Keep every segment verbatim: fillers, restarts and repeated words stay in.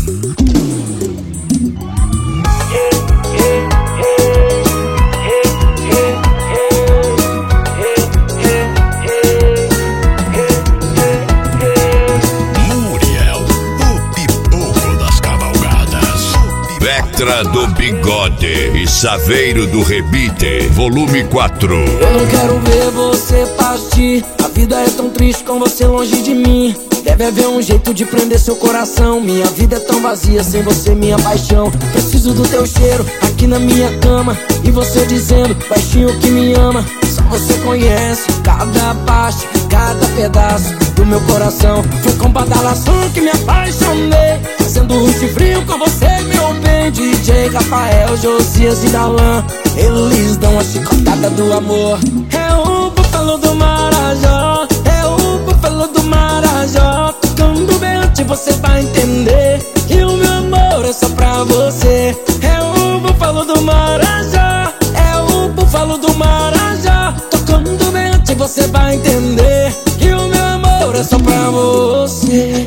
Vectra do Bigode e Saveiro do Rebite, volume quatro. Eu não quero ver você partir. A vida é tão triste com você longe de mim. Deve haver um jeito de prender seu coração. Minha vida é tão vazia sem você, minha paixão. Preciso do teu cheiro aqui na minha cama. E você dizendo baixinho que me ama. Só você conhece cada parte, cada pedaço do meu coração. Foi com badalação que me apaixonei, fazendo rush frio com você, meu bem. D J Rafael, Josias e Darlan, eles dão a chicotada do amor. É o búfalo do Marajó, é o búfalo do Marajó. Tocando bem, você vai entender que o meu amor é só pra você. É o búfalo do Marajó, é o búfalo do Marajó. Tocando bem, você vai entender que o meu amor é só pra você.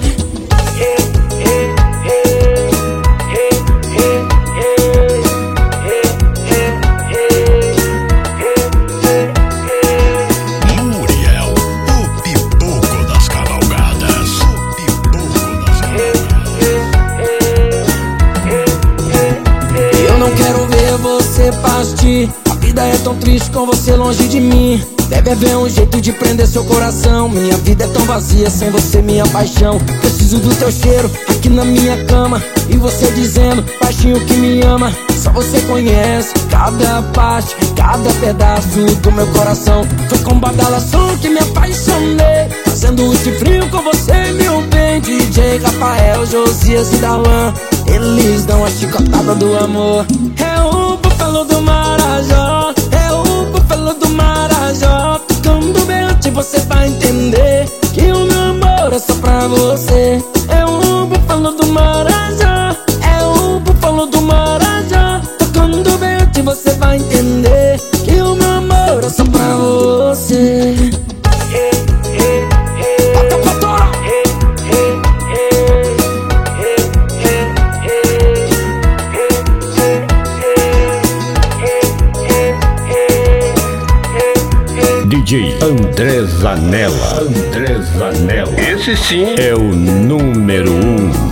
Partir. A vida é tão triste com você longe de mim. Deve haver um jeito de prender seu coração. Minha vida é tão vazia sem você, minha paixão. Preciso do teu cheiro aqui na minha cama. E você dizendo baixinho que me ama. Só você conhece cada parte, cada pedaço do meu coração. Foi com badalação que me apaixonei, fazendo o frio com você, meu bem. D J Rafael, Josias e Darlan, eles dão a chicotada do amor. É o búfalo do Marajó, é o búfalo do Marajó. Tocando bem, você vai entender que o meu amor é só pra você. É o búfalo do Marajó, é o búfalo do Marajó. Tocando bem, você vai entender que o meu amor é só pra você. D J André Zanella, André Zanella, esse sim é o número um.